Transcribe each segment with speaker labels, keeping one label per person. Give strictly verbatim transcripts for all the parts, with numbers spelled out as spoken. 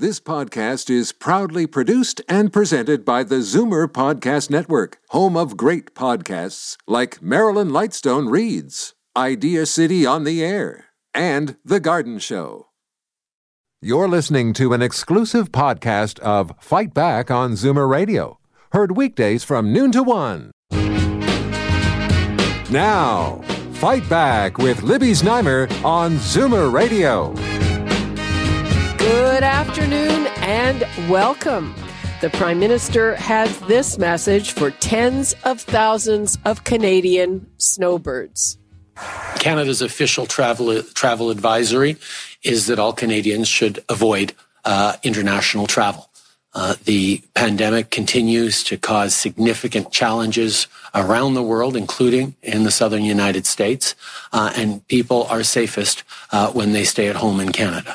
Speaker 1: This podcast is proudly produced and presented by the Zoomer Podcast Network, home of great podcasts like Marilyn Lightstone Reads, Idea City on the Air, and The Garden Show. You're listening to an exclusive podcast of Fight Back on Zoomer Radio, heard weekdays from noon to one. Now, Fight Back with Libby Znaimer on Zoomer Radio.
Speaker 2: Good afternoon and welcome. The Prime Minister has this message for tens of thousands of Canadian snowbirds.
Speaker 3: Canada's official travel travel advisory is that all Canadians should avoid uh, international travel. Uh, the pandemic continues to cause significant challenges around the world, including in the southern United States, uh, and people are safest uh, when they stay at home in Canada.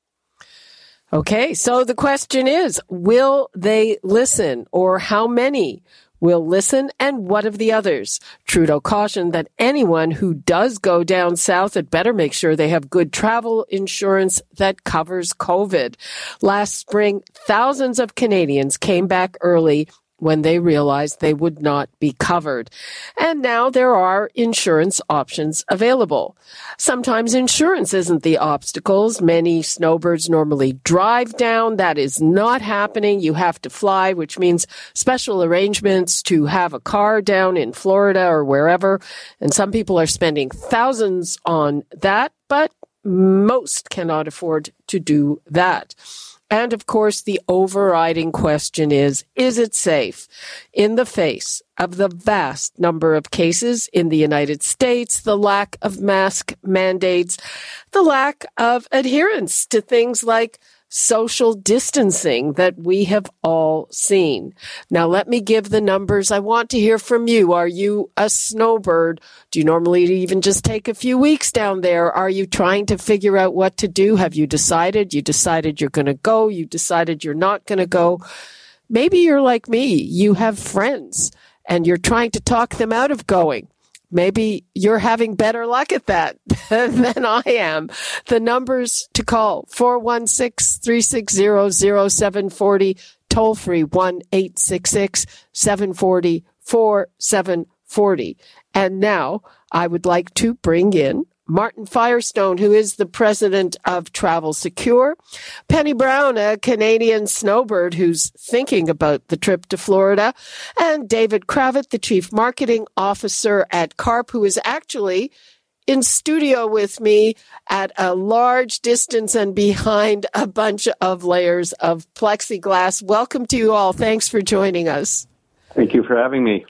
Speaker 2: Okay, so the question is, will they listen, or how many will listen, and what of the others? Trudeau cautioned that anyone who does go down south had better make sure they have good travel insurance that covers COVID. Last spring, thousands of Canadians came back early when they realized they would not be covered. And now there are insurance options available. Sometimes insurance isn't the obstacles. Many snowbirds normally drive down. That is not happening. You have to fly, which means special arrangements to have a car down in Florida or wherever. And some people are spending thousands on that, but most cannot afford to do that. And, of course, the overriding question is, is it safe? In the face of the vast number of cases in the United States, the lack of mask mandates, the lack of adherence to things like social distancing that we have all seen. Now, let me give the numbers. I want to hear from you. Are you a snowbird? Do you normally even just take a few weeks down there? Are you trying to figure out what to do? Have you decided? You decided you're going to go. You decided you're not going to go. Maybe you're like me. You have friends and you're trying to talk them out of going. Maybe you're having better luck at that than I am. The numbers to call, four one six, three six zero, zero seven four zero, toll free one eight six six, seven four zero, four seven four zero. And now I would like to bring in Martin Firestone, who is the president of Travel Secure, Penny Brown, a Canadian snowbird who's thinking about the trip to Florida, and David Kravitz, the chief marketing officer at CARP, who is actually in studio with me at a large distance and behind a bunch of layers of plexiglass. Welcome to you all. Thanks for joining us.
Speaker 4: Thank you for having me.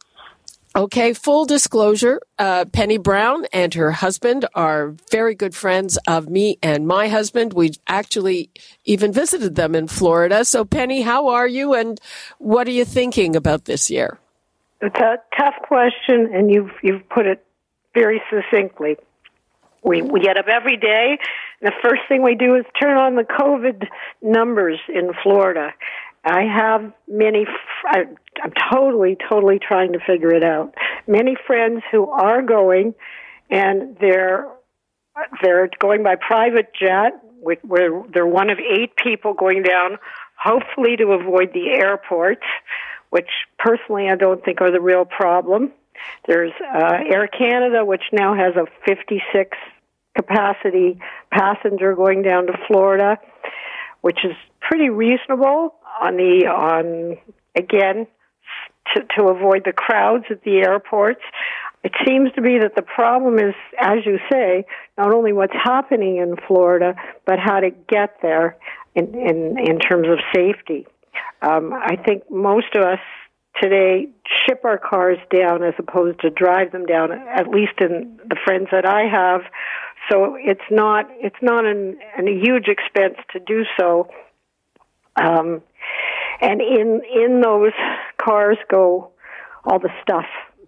Speaker 2: Okay, full disclosure, uh, Penny Brown and her husband are very good friends of me and my husband. We actually even visited them in Florida. So, Penny, how are you, and what are you thinking about this year?
Speaker 5: It's a tough question, and you've you've put it very succinctly. We we get up every day, and the first thing we do is turn on the COVID numbers in Florida. I have many, I'm totally, totally trying to figure it out. Many friends who are going, and they're they're going by private jet, where they're one of eight people going down, hopefully to avoid the airports, which personally I don't think are the real problem. There's uh, Air Canada, which now has a fifty-six capacity passenger going down to Florida, which is pretty reasonable on the on again to, to avoid the crowds at the airports. It seems to be that the problem is, as you say, not only what's happening in Florida, but how to get there in in, in terms of safety. Um, I think most of us today ship our cars down as opposed to drive them down, at least in the friends that I have. So it's not it's not an, an a huge expense to do so. Um, and in in those cars go all the stuff,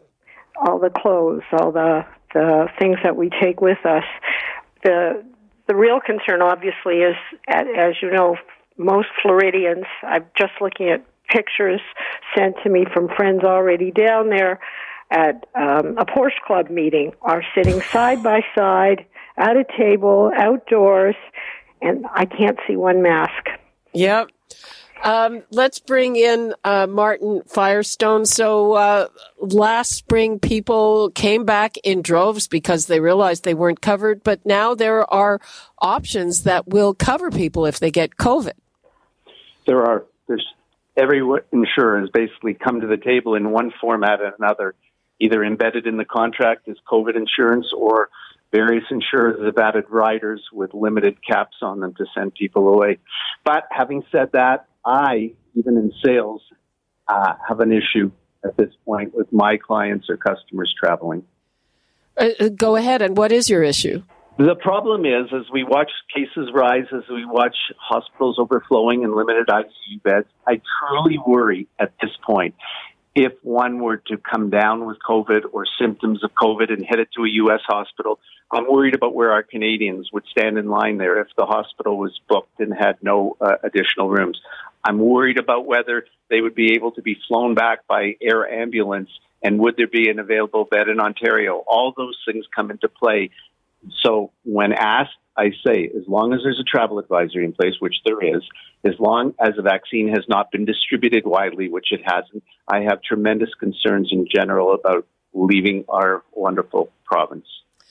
Speaker 5: all the clothes, all the the things that we take with us. The the real concern, obviously, is, as you know, most Floridians. I'm just looking at pictures sent to me from friends already down there at um, a Porsche Club meeting, are sitting side by side at a table outdoors, and I can't see one mask.
Speaker 2: Yep. Um, let's bring in uh, Martin Firestone. So uh, last spring, people came back in droves because they realized they weren't covered. But now there are options that will cover people if they get COVID.
Speaker 4: There are. There's every insurer has basically come to the table in one format or another, either embedded in the contract as COVID insurance, or various insurers have added riders with limited caps on them to send people away. But having said that, I, even in sales, uh, have an issue at this point with my clients or customers traveling.
Speaker 2: Uh, go ahead. And what is your issue?
Speaker 4: The problem is, as we watch cases rise, as we watch hospitals overflowing and limited I C U beds, I truly worry at this point if one were to come down with COVID or symptoms of COVID and headed to a U S hospital. I'm worried about where our Canadians would stand in line there if the hospital was booked and had no uh, additional rooms. I'm worried about whether they would be able to be flown back by air ambulance, and would there be an available bed in Ontario. All those things come into play. So when asked, I say, as long as there's a travel advisory in place, which there is, as long as a vaccine has not been distributed widely, which it hasn't, I have tremendous concerns in general about leaving our wonderful province.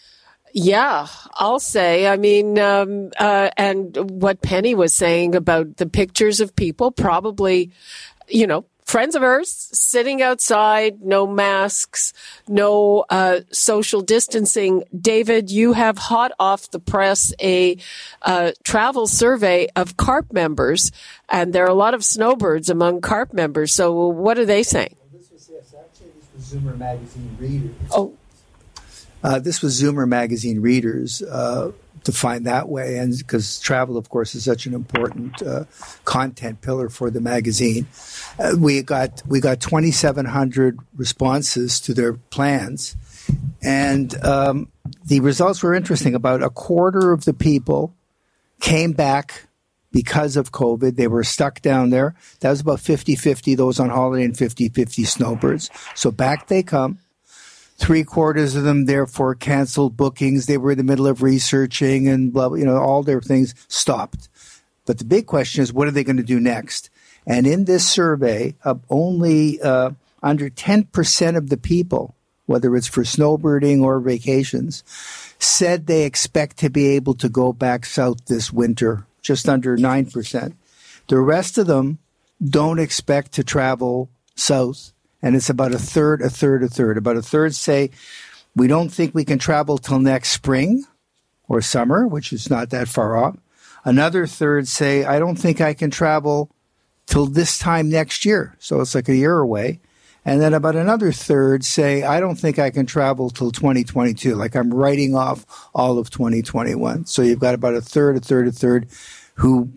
Speaker 2: Yeah, I'll say. I mean, um, uh, and what Penny was saying about the pictures of people, probably, you know, friends of hers sitting outside, no masks, no uh, social distancing. David, you have hot off the press a uh, travel survey of CARP members, and there are a lot of snowbirds among CARP members. So what are they saying?
Speaker 6: Well, this was, yes, actually, this was Zoomer Magazine readers.
Speaker 2: Oh.
Speaker 6: Uh, this was Zoomer Magazine readers, uh, defined that way, and because travel, of course, is such an important uh, content pillar for the magazine. Uh, we got we got twenty-seven hundred responses to their plans, and um, the results were interesting. About a quarter of the people came back because of COVID. They were stuck down there. That was about fifty-fifty, those on holiday, and fifty-fifty snowbirds. So back they come. Three quarters of them, therefore, canceled bookings. They were in the middle of researching and blah, you know, all their things stopped. But the big question is, what are they going to do next? And in this survey, uh, only uh, under ten percent of the people, whether it's for snowbirding or vacations, said they expect to be able to go back south this winter, just under nine percent. The rest of them don't expect to travel south. And it's about a third, a third, a third. About a third say, we don't think we can travel till next spring or summer, which is not that far off. Another third say, I don't think I can travel till this time next year. So it's like a year away. And then about another third say, I don't think I can travel till twenty twenty-two. Like I'm writing off all of twenty twenty-one. So you've got about a third, a third, a third who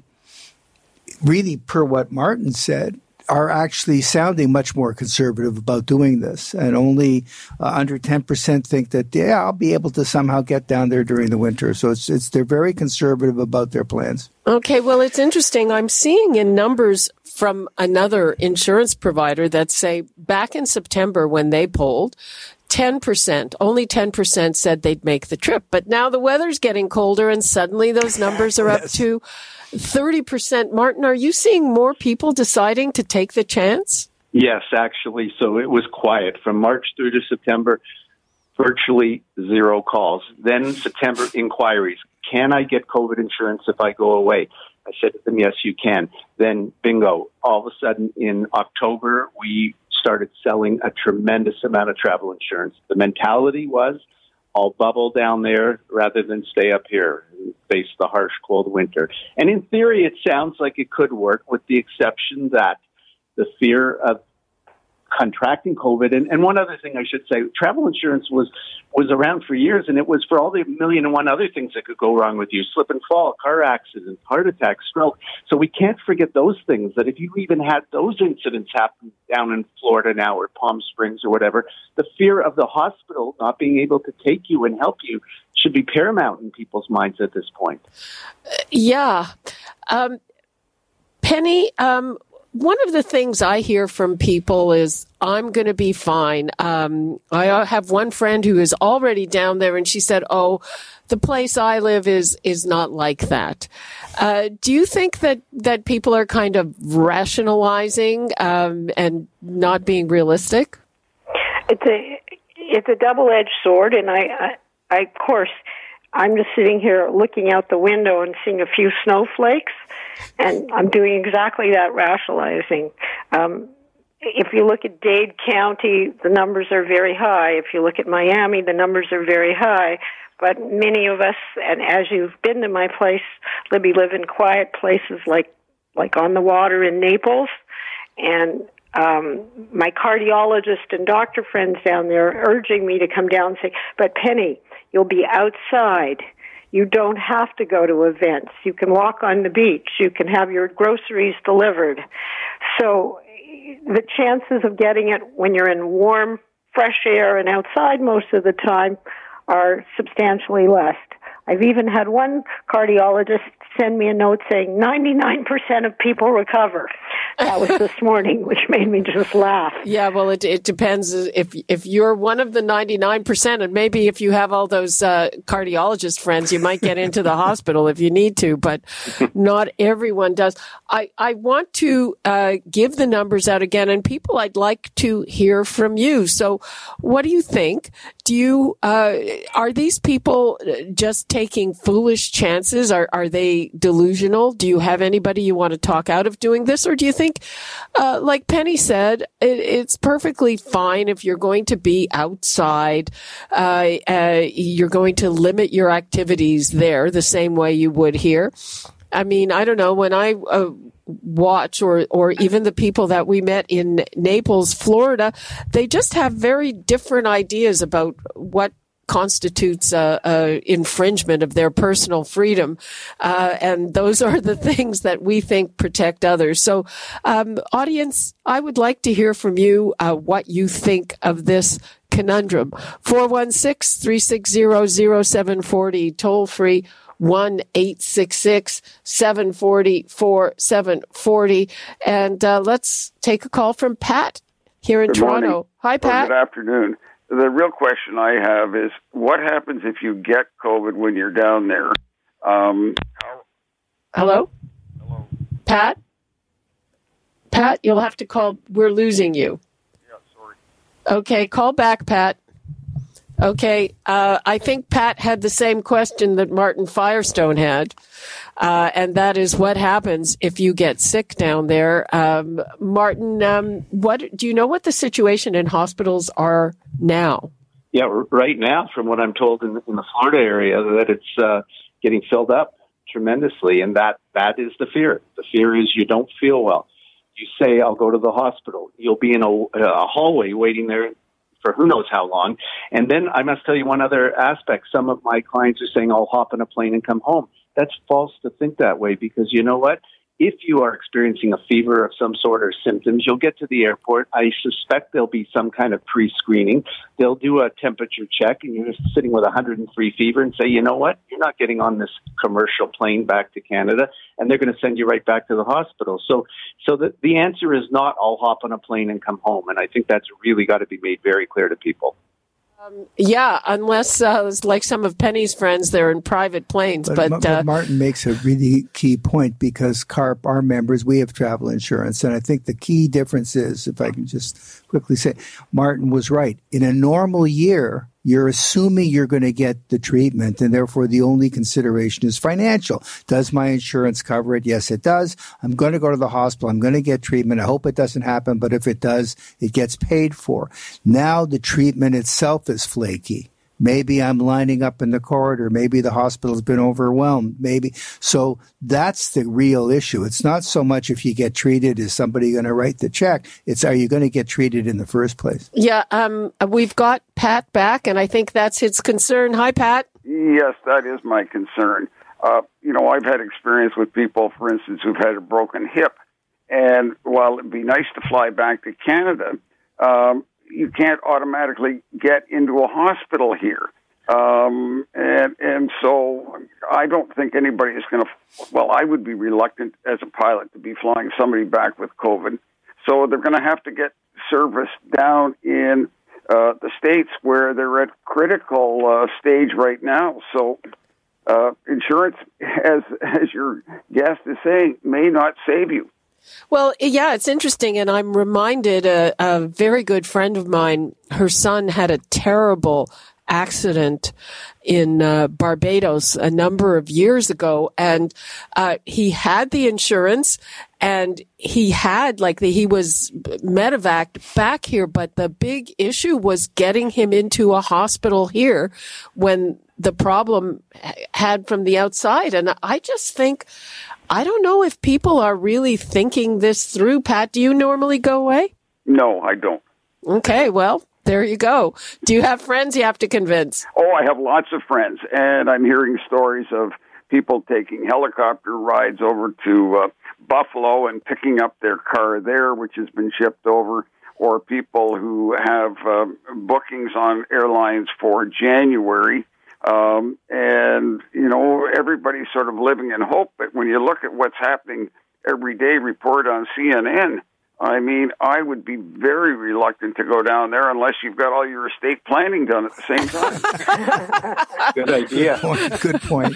Speaker 6: really, per what Martin said, are actually sounding much more conservative about doing this. And only uh, under ten percent think that, yeah, I'll be able to somehow get down there during the winter. So it's, it's they're very conservative about their plans. Okay, well, it's interesting. I'm seeing in numbers from another insurance provider that say back in September when they polled, ten percent, only ten percent said they'd make the trip. But now the weather's getting colder and suddenly those numbers are up yes. to thirty percent. Martin, are you seeing more people deciding to take the chance?
Speaker 4: Yes, actually. So it was quiet from March through to September, virtually zero calls. Then September inquiries. Can I get COVID insurance if I go away? I said to them, yes, you can. Then bingo. All of a sudden in October, we started selling a tremendous amount of travel insurance. The mentality was, I'll bubble down there rather than stay up here and face the harsh, cold winter. And in theory, it sounds like it could work, with the exception that the fear of contracting COVID. And, and one other thing I should say, travel insurance was, was around for years, and it was for all the million and one other things that could go wrong with you: slip and fall, car accident, heart attack, stroke. So we can't forget those things, that if you even had those incidents happen down in Florida now or Palm Springs or whatever, the fear of the hospital not being able to take you and help you should be paramount in people's minds at this point.
Speaker 2: Uh, yeah. Um, Penny, um, one of the things I hear from people is, I'm going to be fine. Um, I have one friend who is already down there, and she said, oh, the place I live is is not like that. Uh, do you think that, that people are kind of rationalizing um, and not being realistic?
Speaker 5: It's a it's a double-edged sword, and I, I, I of course, I'm just sitting here looking out the window and seeing a few snowflakes, and I'm doing exactly that rationalizing. Um, if you look at Dade County, the numbers are very high. If you look at Miami, the numbers are very high. But many of us, and as you've been to my place, Libby, live in quiet places like like on the water in Naples, and um, my cardiologist and doctor friends down there are urging me to come down and say, but Penny, you'll be outside. You don't have to go to events. You can walk on the beach. You can have your groceries delivered. So the chances of getting it when you're in warm, fresh air and outside most of the time are substantially less. I've even had one cardiologist send me a note saying ninety-nine percent of people recover. That was this morning, which made me just laugh.
Speaker 2: Yeah, well, it it depends if if you're one of the ninety-nine percent, and maybe if you have all those uh, cardiologist friends, you might get into the hospital if you need to, but not everyone does. I, I want to uh, give the numbers out again, and people, I'd like to hear from you. So what do you think? Do you, uh, are these people just taking foolish chances? Are, are they delusional? Do you have anybody you want to talk out of doing this? Or do you think, uh, like Penny said, it, it's perfectly fine if you're going to be outside, uh, uh, you're going to limit your activities there the same way you would here? I mean, I don't know, when I, uh, watch or or even the people that we met in Naples, Florida, they just have very different ideas about what constitutes a, a infringement of their personal freedom, uh, and those are the things that we think protect others. So, um, audience, I would like to hear from you uh, what you think of this conundrum. four one six, three six zero, zero seven four zero, toll free one eight six six, seven four zero, four seven four zero. And uh, let's take a call from Pat here in
Speaker 7: Good
Speaker 2: Toronto.
Speaker 7: morning.
Speaker 2: Hi, Pat.
Speaker 7: Or good afternoon. The real question I have is, what happens if you get COVID when you're down there? Um, how-
Speaker 2: Hello?
Speaker 7: Hello?
Speaker 2: Pat? Pat, you'll have to call. We're losing you.
Speaker 7: Yeah, sorry.
Speaker 2: Okay, call back, Pat. Okay, uh, I think Pat had the same question that Martin Firestone had, uh, and that is what happens if you get sick down there. Um, Martin, um, what do you know what the situation in hospitals are now?
Speaker 4: Yeah, right now, from what I'm told in, in the Florida area, that it's uh, getting filled up tremendously, and that, that is the fear. The fear is you don't feel well. You say, I'll go to the hospital. You'll be in a, a hallway waiting there for who knows how long. And then I must tell you one other aspect. Some of my clients are saying, I'll hop on a plane and come home. That's false to think that way, because you know what? If you are experiencing a fever of some sort or symptoms, you'll get to the airport. I suspect there'll be some kind of pre-screening. They'll do a temperature check, and you're just sitting with one hundred three fever and say, you know what? You're not getting on this commercial plane back to Canada, and they're going to send you right back to the hospital. So so the, the answer is not, I'll hop on a plane and come home, and I think that's really got to be made very clear to people.
Speaker 2: Um, yeah, unless, uh, like some of Penny's friends, they're in private planes. But,
Speaker 6: but,
Speaker 2: uh,
Speaker 6: but Martin makes a really key point, because CARP, our members, we have travel insurance. And I think the key difference is, if I can just quickly say, Martin was right. In a normal year, you're assuming you're going to get the treatment, and therefore the only consideration is financial. Does my insurance cover it? Yes, it does. I'm going to go to the hospital. I'm going to get treatment. I hope it doesn't happen, but if it does, it gets paid for. Now the treatment itself is flaky. Maybe I'm lining up in the corridor. Maybe the hospital's been overwhelmed. Maybe. So that's the real issue. It's not so much if you get treated, is somebody going to write the check? It's, are you going to get treated in the first place?
Speaker 2: Yeah, um, we've got Pat back, and I think that's his concern. Hi, Pat.
Speaker 7: Yes, that is my concern. Uh, you know, I've had experience with people, for instance, who've had a broken hip. And while it'd be nice to fly back to Canada, um, you can't automatically get into a hospital here. Um, and and so I don't think anybody is going to, well, I would be reluctant as a pilot to be flying somebody back with COVID. So they're going to have to get service down in uh, the States where they're at critical uh, stage right now. So uh, insurance, as as your guest is saying, may not save you.
Speaker 2: Well, yeah, it's interesting. And I'm reminded a, a very good friend of mine, her son had a terrible accident in uh, Barbados a number of years ago, and uh, he had the insurance, and he had like the, he was medevaced back here, but the big issue was getting him into a hospital here when the problem had from the outside. And I just think, I don't know if people are really thinking this through. Pat, do you normally go away?
Speaker 7: No, I don't.
Speaker 2: Okay, well, there you go. Do you have friends you have to convince?
Speaker 7: Oh, I have lots of friends, and I'm hearing stories of people taking helicopter rides over to uh, Buffalo and picking up their car there, which has been shipped over, or people who have uh, bookings on airlines for January. Um, and, you know, everybody's sort of living in hope. But when you look at what's happening every day, report on C N N, I mean, I would be very reluctant to go down there unless you've got all your estate planning done at the same time.
Speaker 4: Good idea.
Speaker 6: Good point.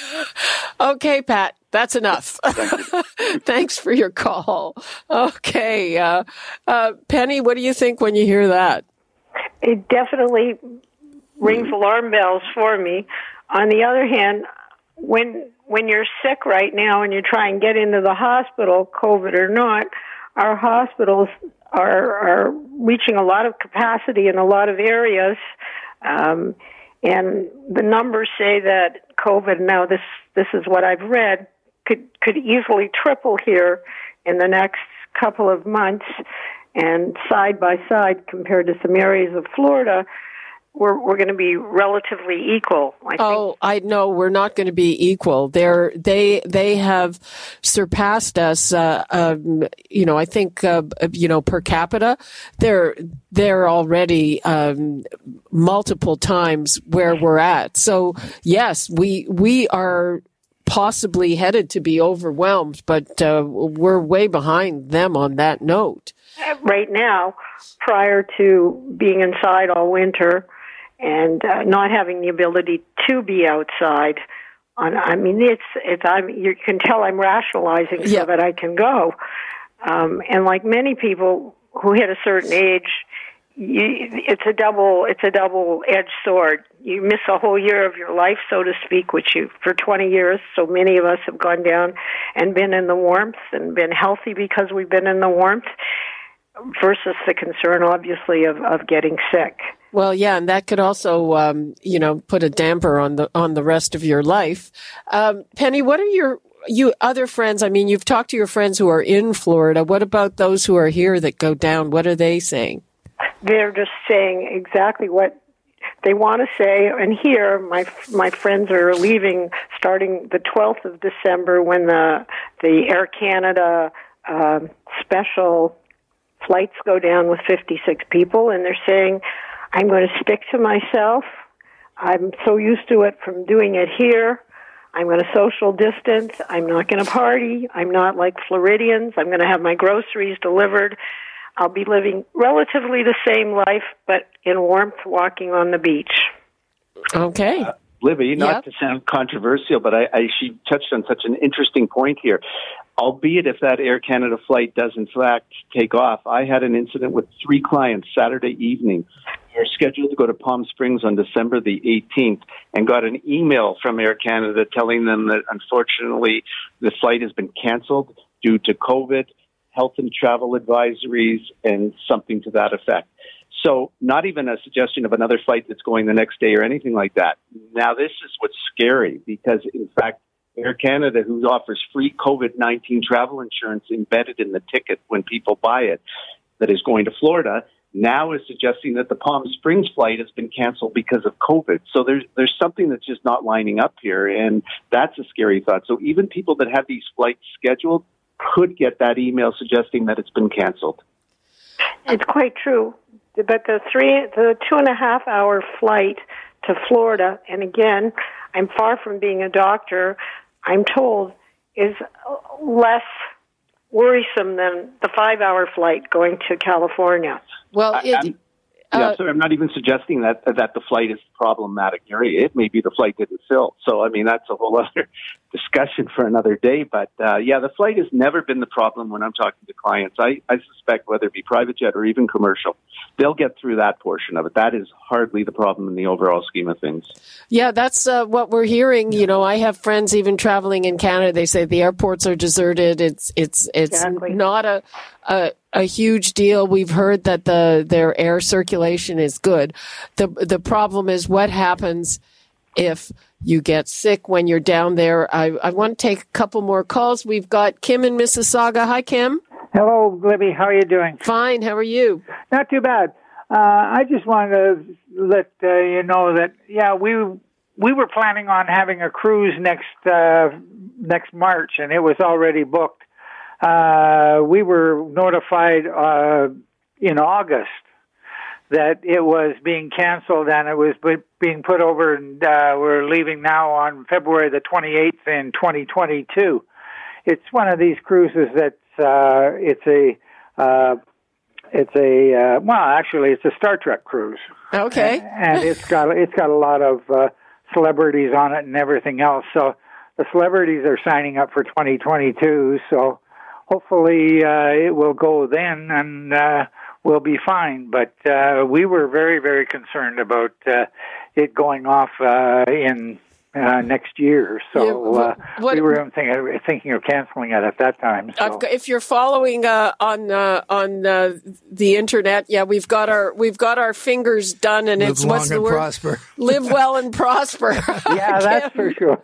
Speaker 2: Okay, Pat, that's enough.
Speaker 7: Thank
Speaker 2: Thanks for your call. Okay. Uh, uh, Penny, what do you think when you hear that?
Speaker 5: It definitely rings alarm bells for me. On the other hand, when when you're sick right now and you try and get into the hospital, COVID or not, our hospitals are are reaching a lot of capacity in a lot of areas, um, and the numbers say that COVID, now this this is what I've read, could could easily triple here in the next couple of months, and side by side compared to some areas of Florida, we're we're going to be relatively equal. I
Speaker 2: oh,
Speaker 5: think.
Speaker 2: I know we're not going to be equal. They're they they have surpassed us. Uh, um, you know, I think uh, you know per capita, they're they're already um, multiple times where we're at. So yes, we we are possibly headed to be overwhelmed, but uh, we're way behind them on that note.
Speaker 5: Right now, prior to being inside all winter and uh, not having the ability to be outside, on, I mean, it's it's. I'm, you can tell I'm rationalizing so
Speaker 2: yep.
Speaker 5: that I can go. Um, and like many people who hit a certain age, you, it's a double it's a double-edged sword. You miss a whole year of your life, so to speak, which you for twenty years. So many of us have gone down and been in the warmth and been healthy because we've been in the warmth, versus the concern, obviously, of, of getting sick.
Speaker 2: Well, yeah, and that could also, um, you know, put a damper on the on the rest of your life. Um, Penny, what are your you other friends? I mean, you've talked to your friends who are in Florida. What about those who are here that go down? What are they saying?
Speaker 5: They're just saying exactly what they want to say. And here, my my friends are leaving starting the twelfth of December when the the Air Canada uh, special flights go down with fifty-six people, and they're saying, I'm going to stick to myself. I'm so used to it from doing it here. I'm going to social distance. I'm not going to party. I'm not like Floridians. I'm going to have my groceries delivered. I'll be living relatively the same life, but in warmth, walking on the beach.
Speaker 2: Okay.
Speaker 4: Uh, Libby, not
Speaker 2: yep.
Speaker 4: to sound controversial, but I, I, she touched on such an interesting point here. Albeit if that Air Canada flight does in fact take off, I had an incident with three clients Saturday evening. We were scheduled to go to Palm Springs on December the eighteenth and got an email from Air Canada telling them that unfortunately the flight has been canceled due to COVID, health and travel advisories, and something to that effect. So not even a suggestion of another flight that's going the next day or anything like that. Now, this is what's scary because, in fact, Air Canada, who offers free COVID nineteen travel insurance embedded in the ticket when people buy it, that is going to Florida, now is suggesting that the Palm Springs flight has been canceled because of COVID. So there's there's something that's just not lining up here, and that's a scary thought. So even people that have these flights scheduled could get that email suggesting that it's been canceled.
Speaker 5: It's quite true. But the three, the two and a half hour flight to Florida, and again, I'm far from being a doctor, I'm told is less worrisome than the five-hour flight going to California.
Speaker 2: Well, it,
Speaker 4: I'm, yeah, uh, sorry, I'm not even suggesting that that the flight is the problematic area. It may be the flight didn't fill. So, I mean, that's a whole other discussion for another day. But, uh, yeah, the flight has never been the problem when I'm talking to clients. I, I suspect whether it be private jet or even commercial, they'll get through that portion of it. That is hardly the problem in the overall scheme of things.
Speaker 2: Yeah, that's uh, what we're hearing. You know, I have friends even traveling in Canada. They say the airports are deserted. It's it's it's exactly. not a, a a huge deal. We've heard that the their air circulation is good. The the problem is what happens if you get sick when you're down there. I, I want to take a couple more calls. We've got Kim in Mississauga. Hi, Kim.
Speaker 8: Hello, Libby. How are you doing?
Speaker 2: Fine. How are you?
Speaker 8: Not too bad. Uh, I just wanted to let uh, you know that, yeah, we we were planning on having a cruise next uh, next March, and it was already booked. Uh, we were notified uh, in August that it was being canceled, and it was being put over, and uh, we're leaving now on February the twenty-eighth in twenty twenty-two. It's one of these cruises that's uh, it's a uh, it's a uh, well, actually, it's a Star Trek cruise.
Speaker 2: Okay,
Speaker 8: and, and it's got it's got a lot of uh, celebrities on it and everything else. So the celebrities are signing up for twenty twenty-two. So hopefully uh, it will go then, and uh, we'll be fine. But uh, we were very, very concerned about uh, it going off uh, in uh, next year. So yeah, what, uh, what, we were thinking, thinking of canceling it at that time. So.
Speaker 2: Got, if you're following uh, on uh, on uh, the internet, yeah, we've got our we've got our fingers done, and
Speaker 6: Live
Speaker 2: it's
Speaker 6: long
Speaker 2: what's
Speaker 6: and
Speaker 2: the word?
Speaker 6: Prosper.
Speaker 2: Live well and prosper.
Speaker 8: Yeah, that's for sure.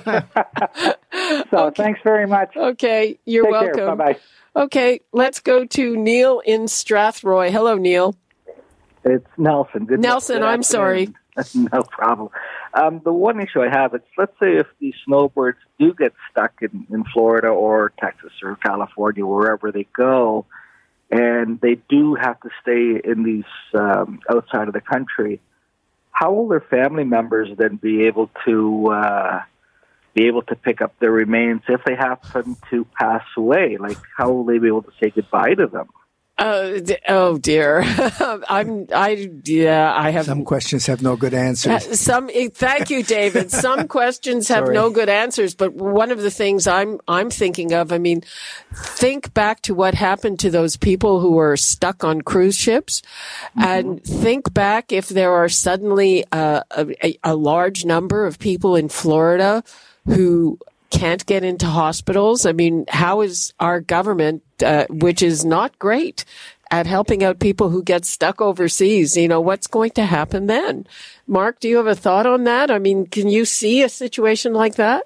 Speaker 8: So okay. Thanks very much.
Speaker 2: Okay, you're
Speaker 8: Take
Speaker 2: welcome.
Speaker 8: Care. Bye-bye.
Speaker 2: Okay, let's go to Neil in Strathroy. Hello, Neil.
Speaker 9: It's Nelson. Good
Speaker 2: Nelson,
Speaker 9: good
Speaker 2: I'm sorry.
Speaker 9: No problem. Um, the one issue I have is, let's say if these snowbirds do get stuck in, in Florida or Texas or California, wherever they go, and they do have to stay in these um, outside of the country, how will their family members then be able to uh, be able to pick up their remains if they happen to pass away? Like, how will they be able to say goodbye to them?
Speaker 2: Uh, oh dear, I'm. I yeah. I have
Speaker 6: some questions have no good answers.
Speaker 2: Some. Thank you, David. Some questions have no good answers. But one of the things I'm I'm thinking of. I mean, think back to what happened to those people who were stuck on cruise ships, mm-hmm. and think back if there are suddenly a, a, a large number of people in Florida who can't get into hospitals. I mean, how is our government, uh, which is not great at helping out people who get stuck overseas, you know, what's going to happen then? Mark, do you have a thought on that? I mean, can you see a situation like that?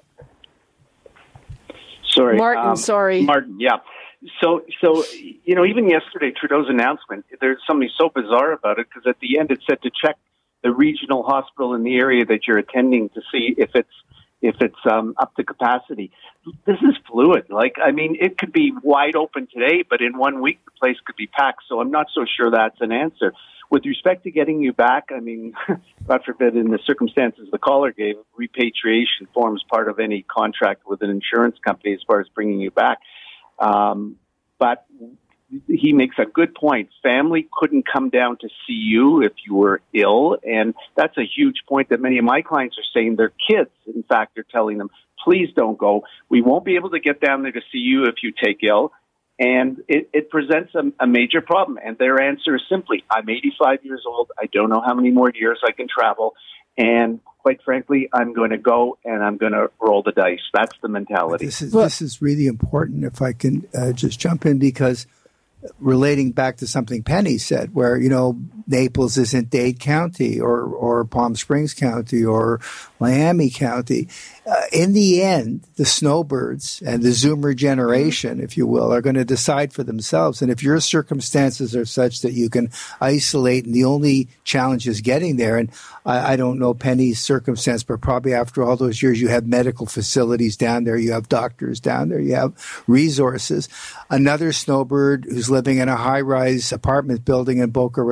Speaker 4: Sorry.
Speaker 2: Martin,
Speaker 4: um,
Speaker 2: sorry.
Speaker 4: Martin, yeah. So, so you know, even yesterday, Trudeau's announcement, there's something so bizarre about it, because at the end it said to check the regional hospital in the area that you're attending to see if it's if it's um, up to capacity. This is fluid. Like, I mean, it could be wide open today, but in one week the place could be packed. So I'm not so sure that's an answer. With respect to getting you back, I mean, God forbid, in the circumstances the caller gave, repatriation forms part of any contract with an insurance company as far as bringing you back. Um, but he makes a good point. Family couldn't come down to see you if you were ill, and that's a huge point that many of my clients are saying. Their kids, in fact, are telling them, please don't go. We won't be able to get down there to see you if you take ill, and it, it presents a, a major problem. And their answer is simply, I'm eighty-five years old. I don't know how many more years I can travel, and quite frankly, I'm going to go and I'm going to roll the dice. That's the mentality.
Speaker 6: This is, this is really important, if I can uh, just jump in, because relating back to something Penny said, where, you know, Naples isn't Dade County or, or Palm Springs County or Miami County. Uh, in the end, the snowbirds and the Zoomer generation, if you will, are going to decide for themselves. And if your circumstances are such that you can isolate and the only challenge is getting there, and I, I don't know Penny's circumstance, but probably after all those years, you have medical facilities down there, you have doctors down there, you have resources. Another snowbird who's living in a high-rise apartment building in Boca Raton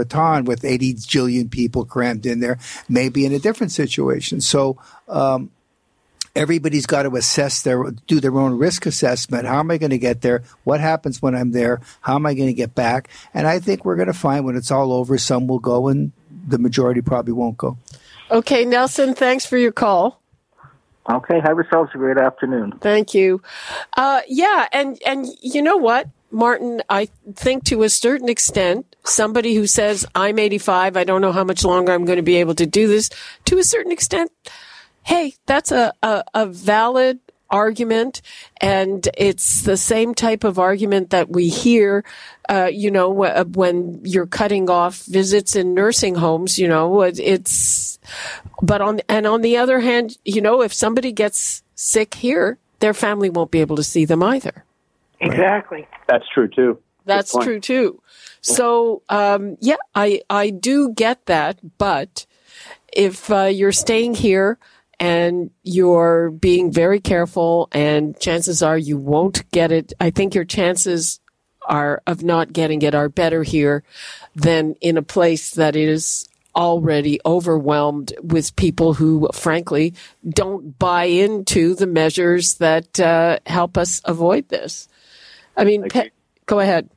Speaker 6: with eighty jillion people crammed in there, may be in a different situation. So, um, everybody's got to assess their, do their own risk assessment. How am I going to get there? What happens when I'm there? How am I going to get back? And I think we're going to find when it's all over, some will go and the majority probably won't go. Okay, Nelson, thanks for your call.
Speaker 9: Okay, have yourselves a great afternoon.
Speaker 2: Thank you. Uh, yeah, and, and you know what, Martin, I think to a certain extent, somebody who says, I'm eighty-five, I don't know how much longer I'm going to be able to do this, to a certain extent, hey, that's a, a, a valid argument, and it's the same type of argument that we hear, uh, you know, when you're cutting off visits in nursing homes, you know, it's, but on, and on the other hand, you know, if somebody gets sick here, their family won't be able to see them either.
Speaker 5: Exactly.
Speaker 4: Right? That's true too.
Speaker 2: That's true too. So, um, yeah, I, I do get that, but if, uh, you're staying here, and you're being very careful, and chances are you won't get it. I think your chances are of not getting it are better here than in a place that is already overwhelmed with people who, frankly, don't buy into the measures that uh, help us avoid this. I mean, pe- go ahead.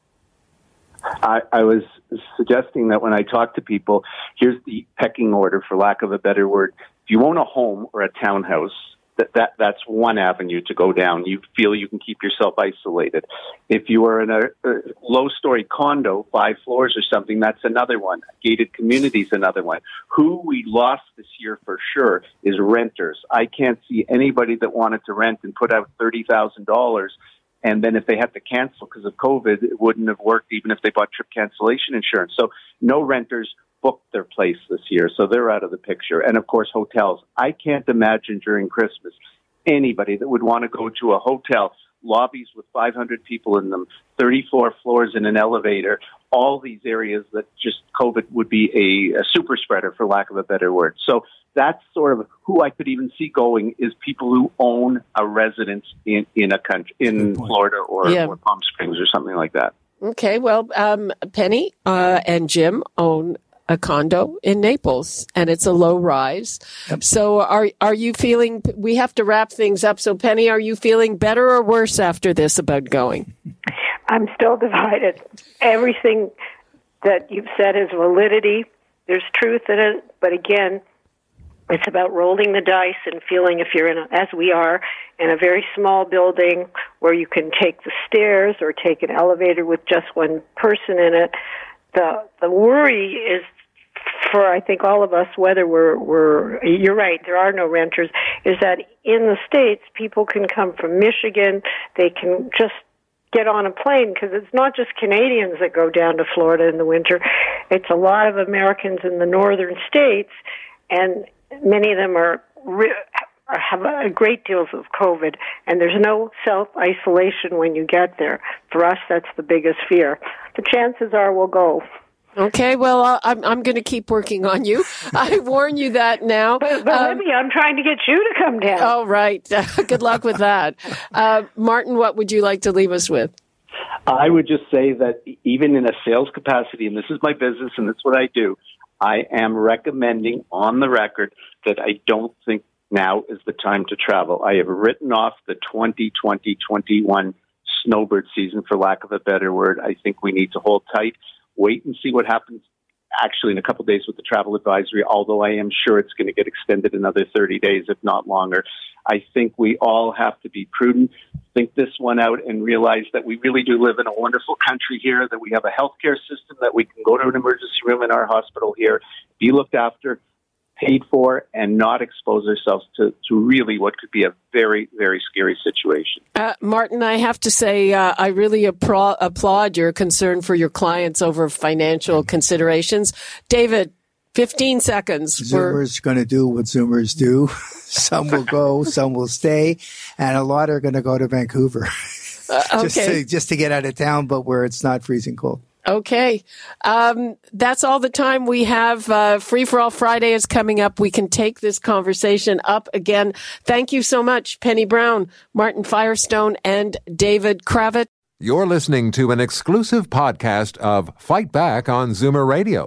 Speaker 4: I, I was suggesting that when I talk to people, here's the pecking order, for lack of a better word. If you own a home or a townhouse, that, that that's one avenue to go down. You feel you can keep yourself isolated. If you are in a, a low-story condo, five floors or something, that's another one. Gated community is another one. Who we lost this year for sure is renters. I can't see anybody that wanted to rent and put out thirty thousand dollars, and then if they had to cancel because of COVID, it wouldn't have worked even if they bought trip cancellation insurance. So no renters booked their place this year, so they're out of the picture. And of course, hotels. I can't imagine during Christmas anybody that would want to go to a hotel, lobbies with five hundred people in them, thirty-four floors in an elevator, all these areas that just COVID would be a, a super spreader, for lack of a better word. So that's sort of who I could even see going, is people who own a residence in, in a country, in Florida or, yeah. or Palm Springs or something like that.
Speaker 2: Okay, well, um, Penny uh, and Jim own a condo in Naples, and it's a low rise. Yep. So are are you feeling, we have to wrap things up. So Penny, are you feeling better or worse after this about going?
Speaker 5: I'm still divided. Everything that you've said has validity. There's truth in it. But again, it's about rolling the dice and feeling if you're in, a, as we are, in a very small building where you can take the stairs or take an elevator with just one person in it. The the worry is, for I think all of us, whether we're, we're, you're right, there are no renters, is that in the States, people can come from Michigan, they can just get on a plane, because it's not just Canadians that go down to Florida in the winter, it's a lot of Americans in the northern states, and many of them are, have a great deals of COVID, and there's no self-isolation when you get there. For us, that's the biggest fear. The chances are we'll go.
Speaker 2: Okay, well, uh, I'm I'm going to keep working on you. I warn you that now.
Speaker 5: But, but um, Libby, I'm trying to get you to come down.
Speaker 2: Oh, right. Good luck with that. Uh, Martin, what would you like to leave us with?
Speaker 4: I would just say that even in a sales capacity, and this is my business and that's what I do, I am recommending on the record that I don't think now is the time to travel. I have written off the twenty twenty twenty-one snowbird season, for lack of a better word. I think we need to hold tight, wait and see what happens actually in a couple of days with the travel advisory, although I am sure it's going to get extended another thirty days, if not longer. I think we all have to be prudent, think this one out, and realize that we really do live in a wonderful country here, that we have a healthcare system, that we can go to an emergency room in our hospital here, be looked after, paid for, and not expose ourselves to, to really what could be a very, very scary situation.
Speaker 2: Uh, Martin, I have to say, uh, I really appro- applaud your concern for your clients over financial considerations. David, fifteen seconds.
Speaker 6: Zoomers going to do what Zoomers do. Some will go, some will stay, and a lot are going to go to Vancouver
Speaker 2: uh, okay.
Speaker 6: just, to, just to get out of town, but where it's not freezing cold.
Speaker 2: Okay. Um, that's all the time we have. Uh, Free for All Friday is coming up. We can take this conversation up again. Thank you so much, Penny Brown, Martin Firestone, and David Kravitz.
Speaker 1: You're listening to an exclusive podcast of Fight Back on Zoomer Radio.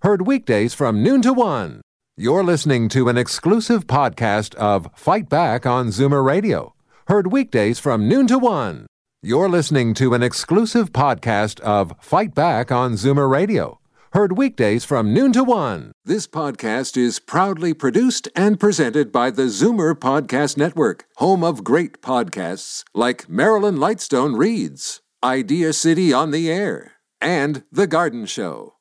Speaker 1: Heard weekdays from noon to one. You're listening to an exclusive podcast of Fight Back on Zoomer Radio. Heard weekdays from noon to one. You're listening to an exclusive podcast of Fight Back on Zoomer Radio. Heard weekdays from noon to one. This podcast is proudly produced and presented by the Zoomer Podcast Network, home of great podcasts like Marilyn Lightstone Reads, Idea City on the Air, and The Garden Show.